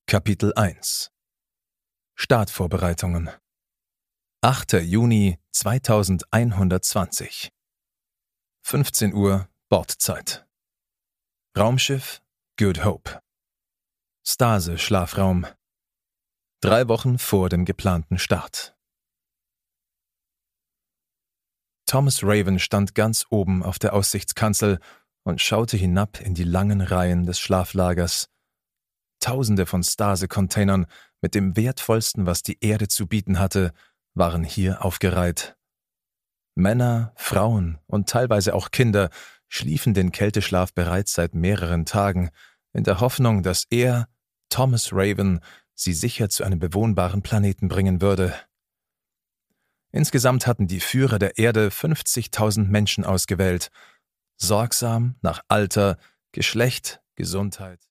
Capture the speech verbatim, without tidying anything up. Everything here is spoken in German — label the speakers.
Speaker 1: Kapitel eins Startvorbereitungen achter Juni zweitausendeinhundertzwanzig fünfzehn Uhr Bordzeit Raumschiff Good Hope Stase-Schlafraum Drei Wochen vor dem geplanten Start. Thomas Raven stand ganz oben auf der Aussichtskanzel und schaute hinab in die langen Reihen des Schlaflagers. Tausende von Stase-Containern mit dem Wertvollsten, was die Erde zu bieten hatte, waren hier aufgereiht. Männer, Frauen und teilweise auch Kinder schliefen den Kälteschlaf bereits seit mehreren Tagen, in der Hoffnung, dass er, Thomas Raven, sie sicher zu einem bewohnbaren Planeten bringen würde. Insgesamt hatten die Führer der Erde fünfzigtausend Menschen ausgewählt, sorgsam nach Alter, Geschlecht, Gesundheit